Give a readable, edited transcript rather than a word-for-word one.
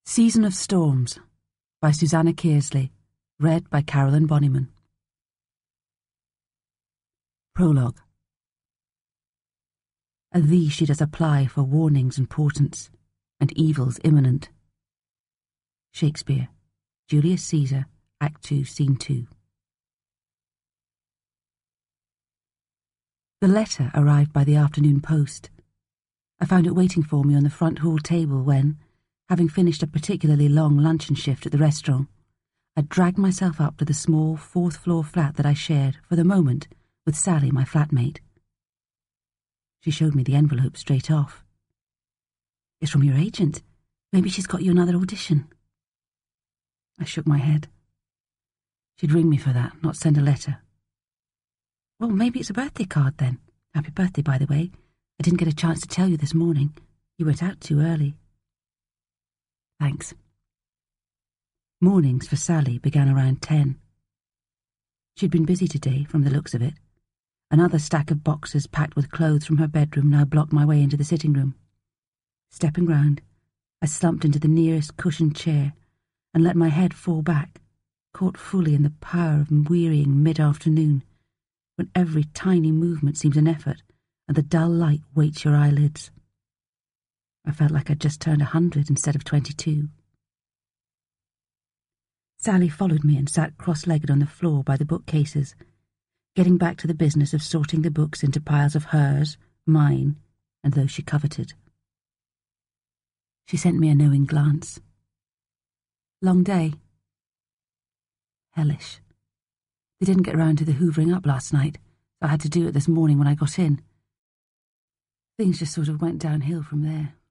Season of Storms by Susanna Kearsley, read by Carolyn Bonnyman. Prologue. A thee she does apply for warnings and portents, and evils imminent. Shakespeare, Julius Caesar, Act 2, Scene 2. The letter arrived by the afternoon post. I found it waiting for me on the front hall table when, having finished a particularly long luncheon shift at the restaurant, I dragged myself up to the small fourth-floor flat that I shared, for the moment, with Sally, my flatmate. She showed me the envelope straight off. "It's from your agent. Maybe she's got you another audition." I shook my head. She'd ring me for that, not send a letter. "Well, maybe it's a birthday card then. Happy birthday, by the way. I didn't get a chance to tell you this morning. You went out too early." "Thanks." Mornings for Sally began around 10. She'd been busy today, from the looks of it. Another stack of boxes packed with clothes from her bedroom now blocked my way into the sitting room. Stepping round, I slumped into the nearest cushioned chair and let my head fall back, caught fully in the power of wearying mid-afternoon, when every tiny movement seems an effort and the dull light weights your eyelids. I felt like I'd just turned 100 instead of 22. Sally followed me and sat cross-legged on the floor by the bookcases, getting back to the business of sorting the books into piles of hers, mine, and those she coveted. She sent me a knowing glance. "Long day?" "Hellish. They didn't get round to the hoovering up last night, so I had to do it this morning when I got in. Things just sort of went downhill from there."